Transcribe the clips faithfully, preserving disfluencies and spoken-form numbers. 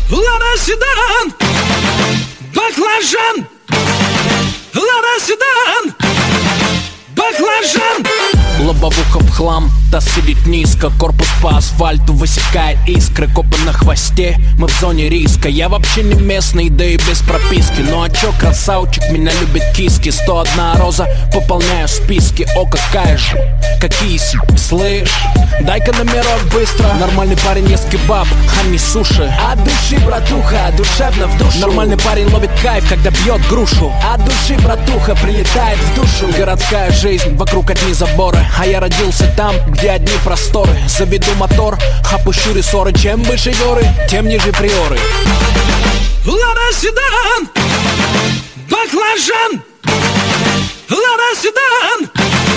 Лада седан, баклажан. Лада седан, баклажан. Лобовуха в хлам, таз сидит низко, корпус по асфальту высекает искры. Копы на хвосте, мы в зоне риска. Я вообще не местный, да и без прописки. Ну а чё, красавчик, меня любит киски. Сто одна роза, пополняю списки. О, какая же, какие си, слышь, дай-ка номерок быстро. Нормальный парень ест кебаб, а не суши. От души, братуха, душевно в душу. Нормальный парень ловит кайф, когда бьет грушу. От души, братуха, прилетает в душу. Городская жизнь, вокруг одни заборы, а я родился там, где одни просторы. Заведу мотор, опущу рессоры. Чем выше горы, тем ниже приоры. Лада седан, баклажан. Лада седан,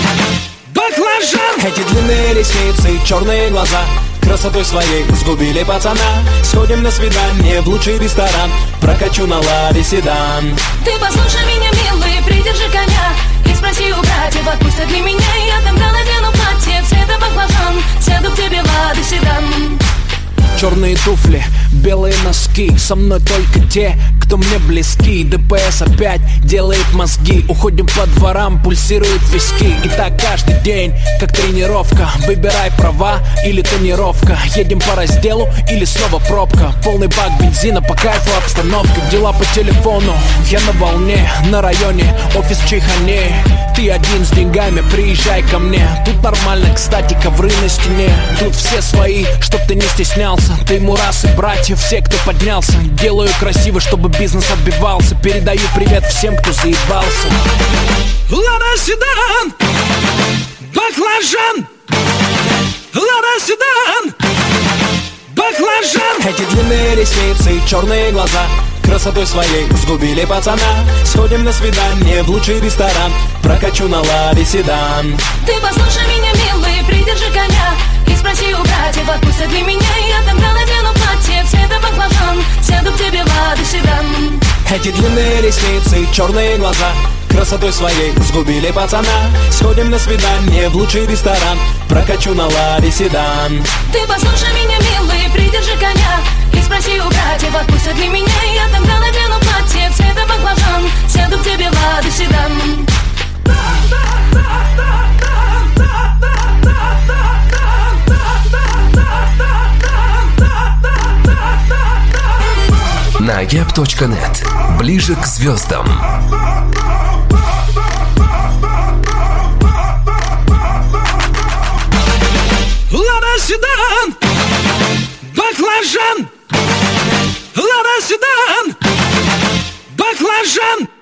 баклажан. Эти длинные ресницы, черные глаза красотой своей сгубили пацана. Сходим на свидание в лучший ресторан, прокачу на ладе седан. Ты послушай меня, милый, придержи коня и спроси у братьев, отпустят ли меня. Я тогда надену платье цвета баклажан, сяду к тебе в ладе седан. Черные туфли, белые носки, со мной только те, кто мне близки. ДПС опять делает мозги, уходим по дворам, пульсируют виски. И так каждый день, как тренировка. Выбирай права или тонировка. Едем по разделу или снова пробка. Полный бак бензина, по кайфу обстановка. Дела по телефону, я на волне. На районе, офис в Чайхане. Ты один с деньгами, приезжай ко мне. Тут нормально, кстати, ковры на стене. Тут все свои, чтоб ты не стеснялся. Ты мурас и братья, все, кто поднялся. Делаю красиво, чтобы бизнес отбивался. Передаю привет всем, кто заебался. Лада седан, баклажан. Лада седан, баклажан. Эти длинные ресницы, черные глаза красотой своей сгубили пацана. Сходим на свидание в лучший ресторан, прокачу на ладе седан. Ты послушай меня, милый, придержи коня и спроси у братьев, отпустят ли меня. Я тогда надену платье цвета баклажан, сяду к тебе в ладе седан. Эти длинные ресницы, черные глаза красотой своей сгубили пацана. Сходим на свидание в лучший ресторан, прокачу на ладе седан. Ты послушай меня, милый, придержи коня и спроси у братьев, отпустят ли меня. Я тогда надену платье цвета баклажан, сяду к тебе в ладе седан. Нагиап точка нет. Ближе к звездам. Лада седан, баклажан. Лада седан, баклажан.